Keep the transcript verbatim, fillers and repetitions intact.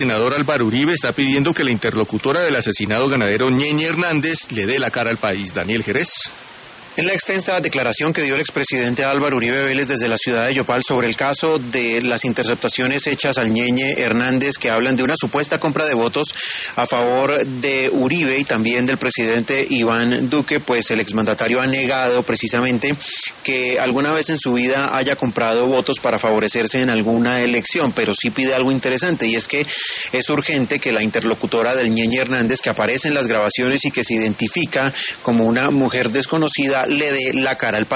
El senador Álvaro Uribe está pidiendo que la interlocutora del asesinado ganadero Ñeñe Hernández le dé la cara al país. Daniel Jerez. En la extensa declaración que dio el expresidente Álvaro Uribe Vélez desde la ciudad de Yopal sobre el caso de las interceptaciones hechas al Ñeñe Hernández, que hablan de una supuesta compra de votos a favor de Uribe y también del presidente Iván Duque, pues el exmandatario ha negado precisamente que alguna vez en su vida haya comprado votos para favorecerse en alguna elección, pero sí pide algo interesante, y es que es urgente que la interlocutora del Ñeñe Hernández, que aparece en las grabaciones y que se identifica como una mujer desconocida, le dé la cara al país.